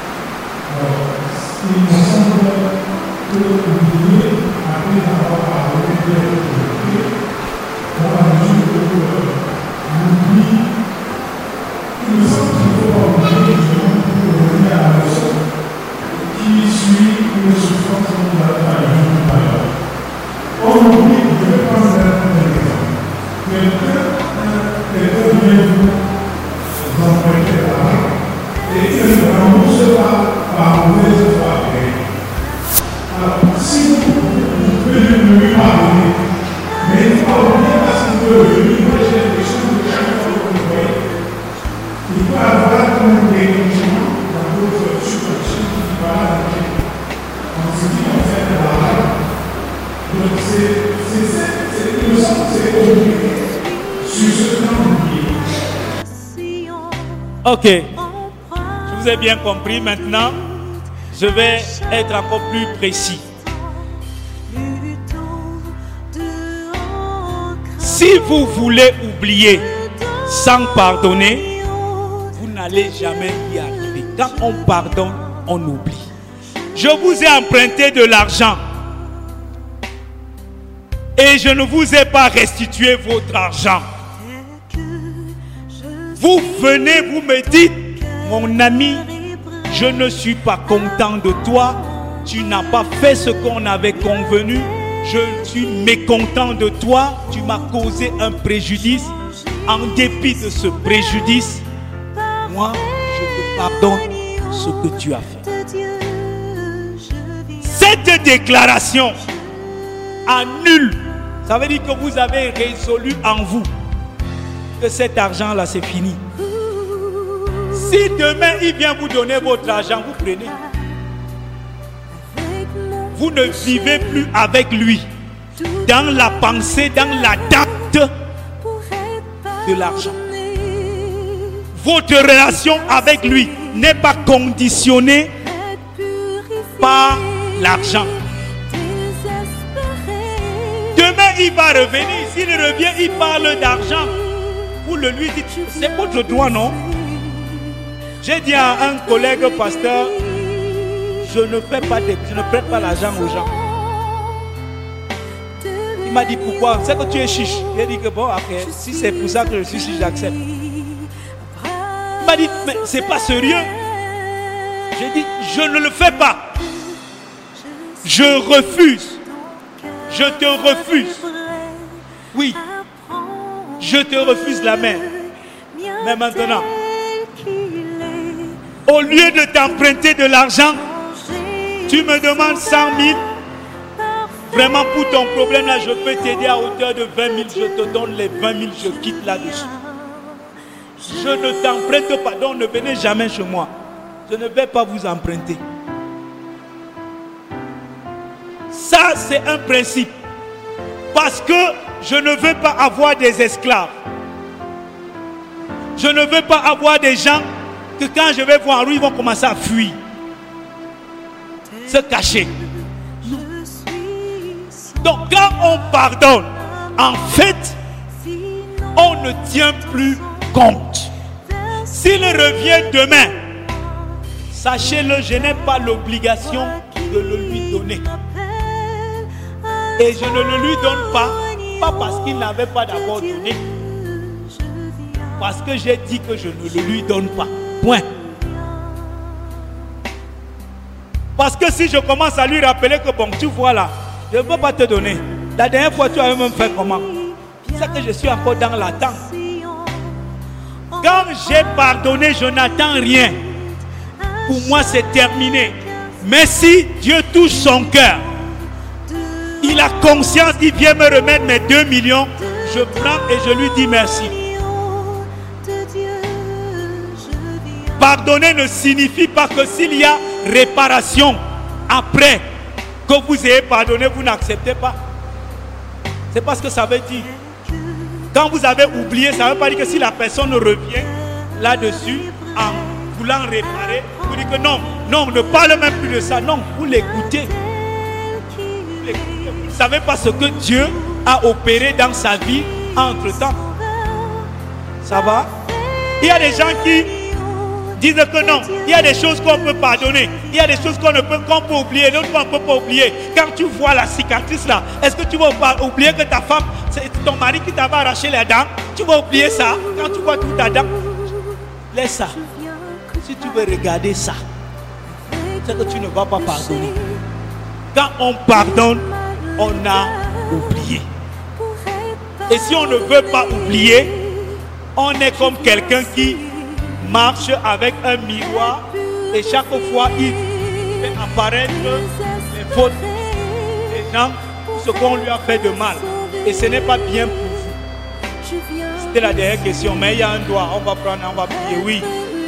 Ok, je vous ai bien compris. Maintenant, je vais être encore plus précis. Si vous voulez oublier sans pardonner, vous n'allez jamais y arriver. Quand on pardonne, on oublie. Je vous ai emprunté de l'argent et je ne vous ai pas restitué votre argent. Vous venez, vous me dites, mon ami, je ne suis pas content de toi. Tu n'as pas fait ce qu'on avait convenu. Je suis mécontent de toi. Tu m'as causé un préjudice. En dépit de ce préjudice, moi, je te pardonne ce que tu as fait. Cette déclaration annule. Ça veut dire que vous avez résolu en vous que cet argent-là, c'est fini. Si demain il vient vous donner votre argent, vous prenez. Vous ne vivez plus avec lui dans la pensée, dans l'attente de l'argent. Votre relation avec lui n'est pas conditionnée par l'argent. Demain il va revenir. S'il revient, il parle d'argent. Vous le lui dites, c'est votre droit, non? J'ai dit à un collègue pasteur, je ne fais pas de, je ne prête pas l'argent aux gens. Il m'a dit pourquoi? C'est que tu es chiche. J'ai dit que bon, okay, si c'est pour ça que je suis chiche, j'accepte. Il m'a dit, mais c'est pas sérieux. J'ai dit, je ne le fais pas. Je refuse. Je te refuse. Oui. Je te refuse la main. Mais maintenant, au lieu de t'emprunter de l'argent, tu me demandes cent mille. Vraiment pour ton problème là, je peux t'aider à hauteur de vingt mille. Je te donne les vingt mille, je quitte là-dessus. Je ne t'emprunte pas, donc ne venez jamais chez moi. Je ne vais pas vous emprunter. Ça, c'est un principe. Parce que je ne veux pas avoir des esclaves. Je ne veux pas avoir des gens que quand je vais voir lui, ils vont commencer à fuir. Se cacher. Donc quand on pardonne, en fait, on ne tient plus compte. S'il revient demain, sachez-le, je n'ai pas l'obligation de le lui donner. Et je ne le lui donne pas, pas parce qu'il n'avait pas d'abord donné, parce que j'ai dit que je ne le lui donne pas. Point. Parce que si je commence à lui rappeler que bon, tu vois là, je ne peux pas te donner. La dernière fois, tu avais même fait comment? C'est que je suis encore dans l'attente. Quand j'ai pardonné, je n'attends rien. Pour moi, c'est terminé. Mais si Dieu touche son cœur, il a conscience, il vient me remettre mes deux millions, je prends et je lui dis merci. Pardonner ne signifie pas que s'il y a réparation après que vous ayez pardonné, vous n'acceptez pas. C'est pas ce que ça veut dire. Quand vous avez oublié, ça ne veut pas dire que si la personne revient là-dessus en voulant réparer, vous dites que non, non, ne parle même plus de ça. Non, vous l'écoutez. Vous ne savez pas ce que Dieu a opéré dans sa vie entre-temps. Ça va? Il y a des gens qui disent que non, il y a des choses qu'on peut pardonner, il y a des choses qu'on ne peut, qu'on peut oublier, d'autres qu'on ne peut pas oublier. Quand tu vois la cicatrice là, est-ce que tu vas oublier que ta femme, c'est ton mari qui t'avait arraché les dents? Tu vas oublier ça quand tu vois toute ta dent? Laisse ça. Si tu veux regarder ça, c'est que tu ne vas pas pardonner. Quand on pardonne, on a oublié. Et si on ne veut pas oublier, on est comme quelqu'un qui marche avec un miroir et chaque fois il fait apparaître les fautes des gens, ce qu'on lui a fait de mal. Et ce n'est pas bien pour vous. C'était la dernière question, mais il y a un doigt, on va prendre, on va prier, oui.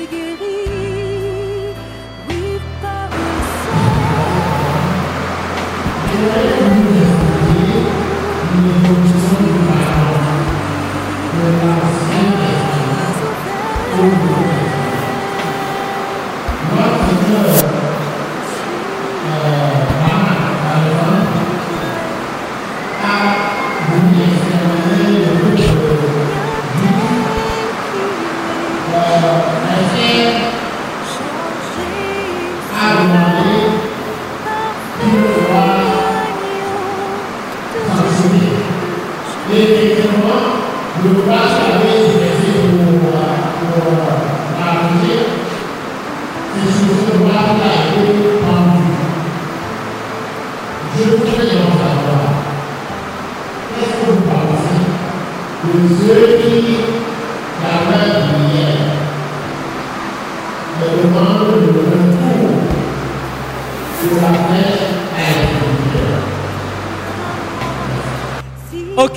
Ok.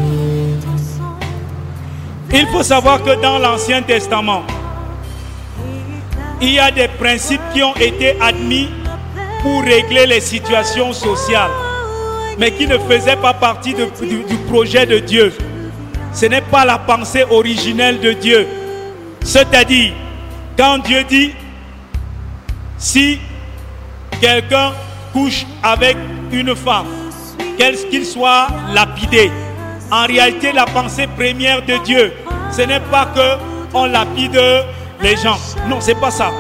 Il faut savoir que dans l'Ancien Testament, il y a des principes qui ont été admis pour régler les situations sociales, mais qui ne faisaient pas partie de, du, du projet de Dieu. Ce n'est pas la pensée originelle de Dieu. C'est-à-dire, quand Dieu dit, si quelqu'un couche avec une femme, qu'il soit lapidé. En réalité, la pensée première de Dieu, ce n'est pas que on lapide les gens. Non, c'est pas ça.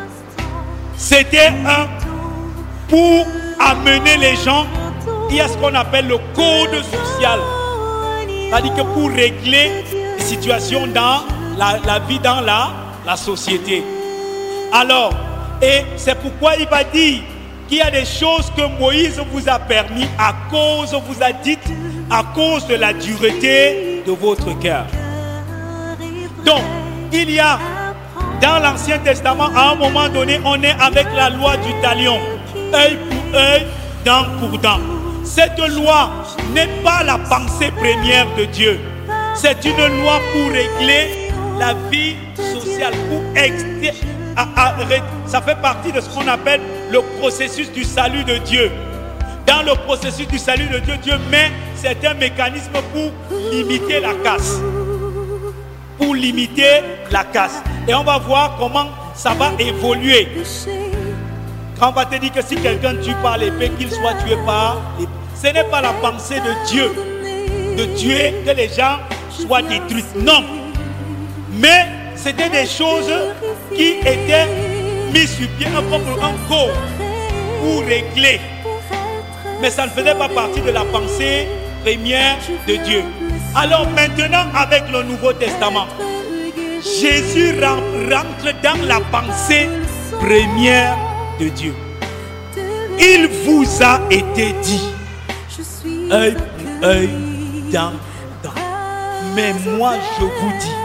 C'était un pour amener les gens. Il y a ce qu'on appelle le code social. C'est-à-dire que pour régler les situations dans la, la vie dans la, la société. Alors, et c'est pourquoi il va dire qu'il y a des choses que Moïse vous a permis à cause, vous a dit, à cause de la dureté de votre cœur. Donc, il y a dans l'Ancien Testament, à un moment donné, on est avec la loi du talion, œil pour œil, dent pour dent. Cette loi n'est pas la pensée première de Dieu. C'est une loi pour régler la vie sociale, pour exter- à, à, ça fait partie de ce qu'on appelle le processus du salut de Dieu. Dans le processus du salut de Dieu, Dieu met certains mécanismes pour limiter la casse. Pour limiter la casse. Et on va voir comment ça va évoluer. Quand on va te dire que si quelqu'un tue par l'épée, qu'il soit tué par l'épée. Ce n'est pas la pensée de Dieu de tuer, que les gens soient détruits. Non. Mais c'était des choses qui étaient mises sur pied, un code pour régler. Mais ça ne faisait pas partie de la pensée première de Dieu. Alors maintenant, avec le Nouveau Testament, Jésus rentre dans la pensée première de Dieu. Il vous a été dit, œil pour œil, dent pour dent. Mais moi, je vous dis,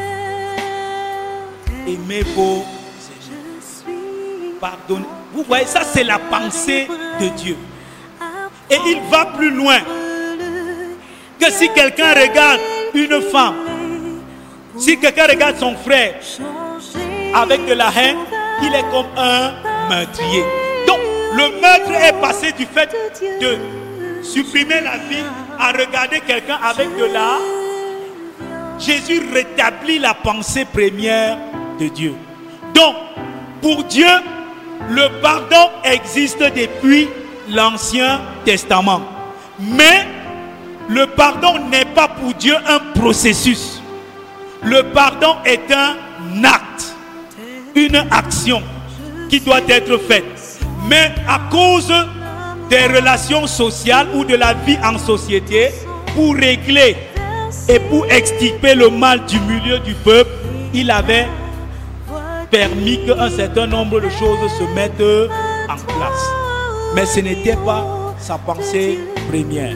aimez vos ennemis. Pardonnez. Vous voyez, ça c'est la pensée de Dieu. Et il va plus loin. Que si quelqu'un regarde une femme, si quelqu'un regarde son frère avec de la haine, il est comme un meurtrier. Donc, le meurtre est passé du fait de supprimer la vie à regarder quelqu'un avec de la... Jésus rétablit la pensée première de Dieu. Donc, pour Dieu, le pardon existe depuis l'Ancien Testament. Mais le pardon n'est pas pour Dieu un processus. Le pardon est un acte, une action qui doit être faite. Mais à cause des relations sociales ou de la vie en société, pour régler et pour extirper le mal du milieu du peuple, il avait permis qu'un certain nombre de choses se mettent en place. Mais ce n'était pas sa pensée première.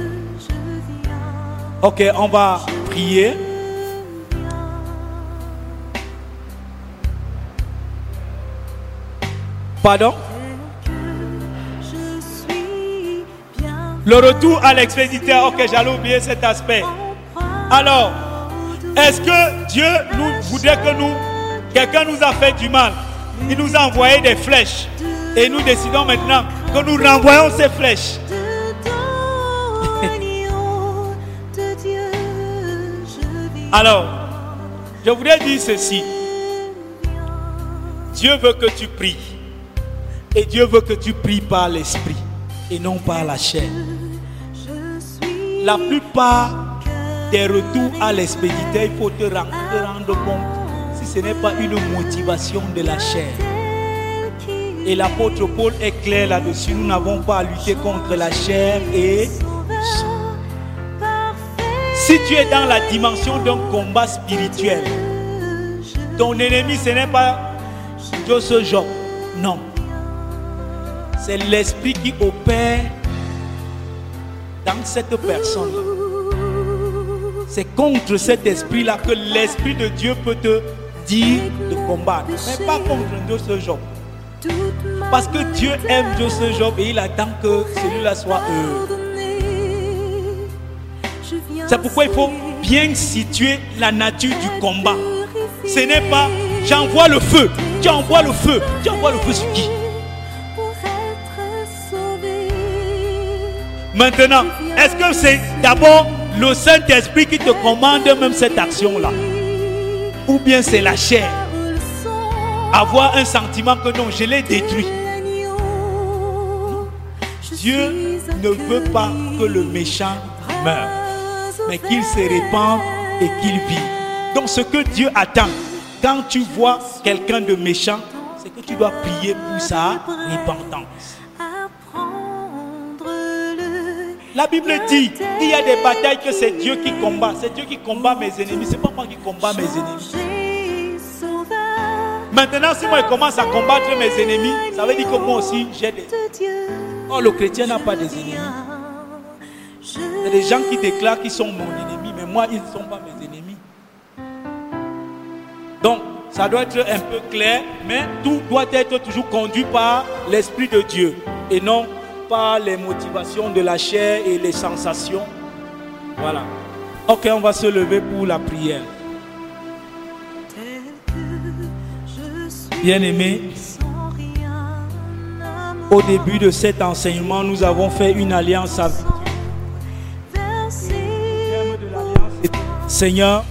Ok, on va prier. Pardon? Le retour à l'expéditeur. Ok, j'allais oublier cet aspect. Alors, est-ce que Dieu nous voudrait que nous, quelqu'un nous a fait du mal, il nous a envoyé des flèches et nous décidons maintenant que nous renvoyons ces flèches? Alors, je voudrais dire ceci. Dieu veut que tu pries. Et Dieu veut que tu pries par l'esprit et non par la chair. La plupart des retours à l'expéditeur, il faut te rendre, te rendre compte si ce n'est pas une motivation de la chair. Et l'apôtre Paul est clair là-dessus. Nous n'avons pas à lutter contre la chair et sang. Si tu es dans la dimension d'un combat spirituel, ton ennemi ce n'est pas Joseph Job. Non. C'est l'esprit qui opère dans cette personne-là. C'est contre cet esprit-là que l'esprit de Dieu peut te dire de combattre. Mais pas contre Joseph Job. Parce que Dieu aime Joseph Job et il attend que celui-là soit heureux. C'est pourquoi il faut bien situer la nature du combat. Ce n'est pas j'envoie le feu. Tu envoies le feu. Tu envoies le feu sur qui? Maintenant, est-ce que c'est d'abord le Saint-Esprit qui te commande même cette action-là? Ou bien c'est la chair? Avoir un sentiment que non, je l'ai détruit. Dieu ne veut pas que le méchant meure, mais qu'il se répande et qu'il vive. Donc ce que Dieu attend, quand tu vois quelqu'un de méchant, c'est que tu dois prier pour sa repentance. La Bible dit, il y a des batailles que c'est Dieu qui combat. C'est Dieu qui combat mes ennemis. C'est pas moi qui combat mes ennemis. Maintenant, si moi je commence à combattre mes ennemis, ça veut dire que moi aussi j'ai des... Oh, le chrétien n'a pas des ennemis. Il y a des gens qui déclarent qu'ils sont mon ennemi, mais moi ils ne sont pas mes ennemis. Donc, ça doit être un peu clair, mais tout doit être toujours conduit par l'Esprit de Dieu et non par les motivations de la chair et les sensations. Voilà. Ok, on va se lever pour la prière. Bien-aimés, au début de cet enseignement, nous avons fait une alliance avec Dieu. Seigneur,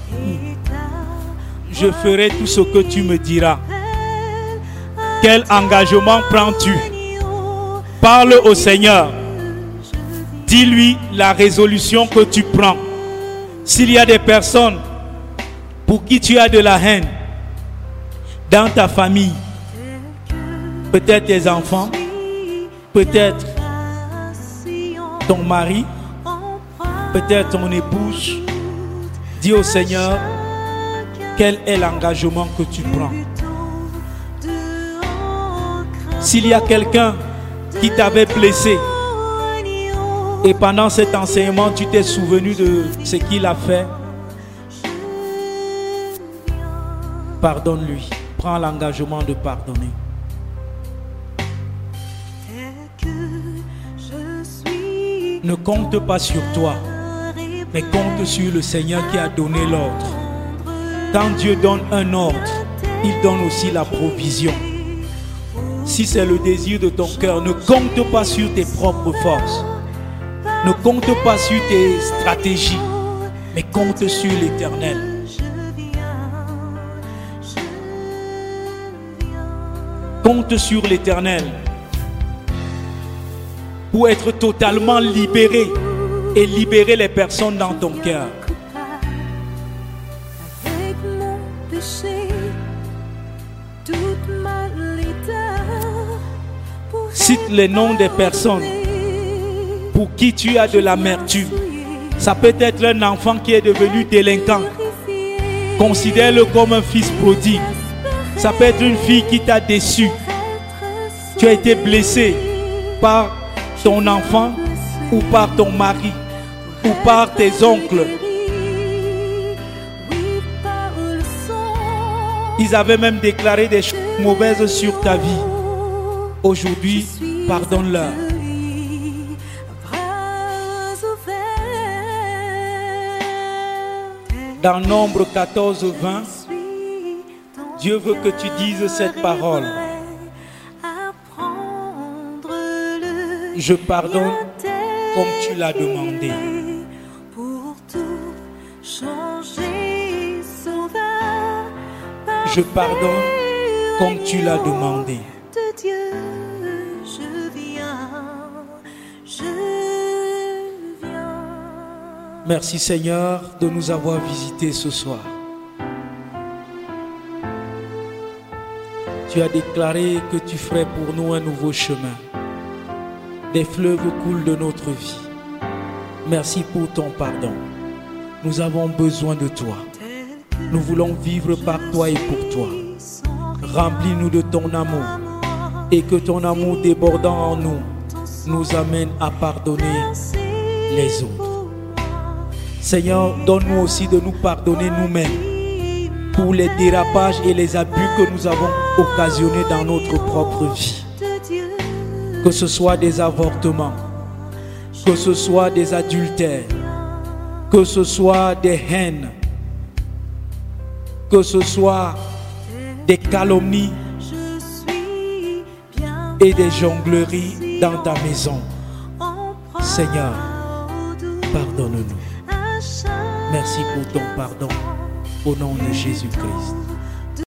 je ferai tout ce que tu me diras. Quel engagement prends-tu? Parle au Seigneur. Dis-lui la résolution que tu prends. S'il y a des personnes pour qui tu as de la haine dans ta famille, peut-être tes enfants, peut-être ton mari, peut-être ton épouse, dis au Seigneur quel est l'engagement que tu prends. S'il y a quelqu'un qui t'avait blessé et pendant cet enseignement tu t'es souvenu de ce qu'il a fait, pardonne-lui. Prends l'engagement de pardonner. Ne compte pas sur toi, mais compte sur le Seigneur qui a donné l'ordre. Quand Dieu donne un ordre, il donne aussi la provision. Si c'est le désir de ton cœur, ne compte pas sur tes propres forces. Ne compte pas sur tes stratégies, mais compte sur l'Éternel. Compte sur l'Éternel pour être totalement libéré et libérer les personnes dans ton cœur. Cite les noms des personnes pour qui tu as de l'amertume. Ça peut être un enfant qui est devenu délinquant. Considère-le comme un fils prodigue. Ça peut être une fille qui t'a déçu. Tu as été blessé par ton enfant ou par ton mari ou par tes oncles. Ils avaient même déclaré des choses mauvaises sur ta vie. Aujourd'hui, pardonne-leur. Dans Nombre quatorze, vingt, Dieu veut que tu dises cette parole. Je pardonne comme tu l'as demandé. Je pardonne comme tu l'as demandé. Merci Seigneur de nous avoir visités ce soir. Tu as déclaré que tu ferais pour nous un nouveau chemin. Des fleuves coulent de notre vie. Merci pour ton pardon. Nous avons besoin de toi. Nous voulons vivre par toi et pour toi. Remplis-nous de ton amour et que ton amour débordant en nous nous amène à pardonner les autres. Seigneur, donne-nous aussi de nous pardonner nous-mêmes pour les dérapages et les abus que nous avons occasionnés dans notre propre vie. Que ce soit des avortements, que ce soit des adultères, que ce soit des haines, que ce soit des calomnies et des jongleries dans ta maison. Seigneur, pardonne-nous. Merci pour ton pardon au nom de Jésus-Christ.